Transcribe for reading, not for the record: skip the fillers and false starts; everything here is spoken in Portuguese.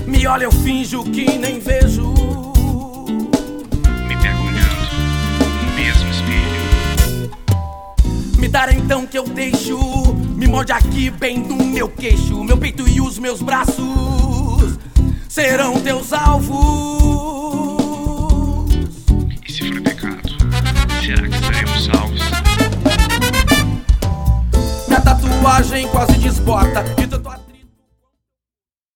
Me olha, eu finjo que nem vejo. Me pego olhando no mesmo espelho. Me dar então que eu deixo. Me morde aqui bem no meu queixo. Meu peito e os meus braços serão teus alvos. E se for pecado, será que seremos salvos? Minha tatuagem quase desbota.